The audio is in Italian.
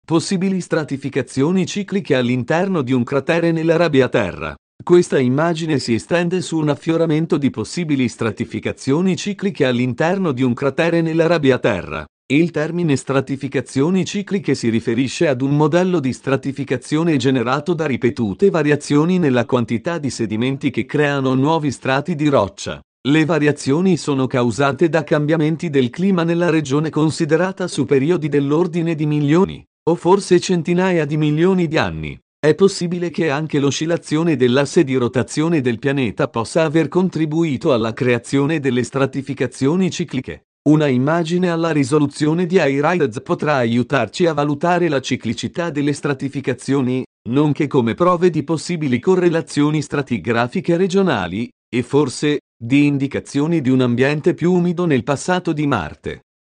Possibili stratificazioni cicliche all'interno di un cratere nell'Arabia Terra. Questa immagine si estende su un affioramento di possibili stratificazioni cicliche all'interno di un cratere nell'Arabia Terra. Il termine stratificazioni cicliche si riferisce ad un modello di stratificazione generato da ripetute variazioni nella quantità di sedimenti che creano nuovi strati di roccia. Le variazioni sono causate da cambiamenti del clima nella regione considerata su periodi dell'ordine di milioni, o forse centinaia di milioni di anni. È possibile che anche l'oscillazione dell'asse di rotazione del pianeta possa aver contribuito alla creazione delle stratificazioni cicliche. Una immagine alla risoluzione di HiRISE potrà aiutarci a valutare la ciclicità delle stratificazioni, nonché come prove di possibili correlazioni stratigrafiche regionali, e forse, di indicazioni di un ambiente più umido nel passato di Marte.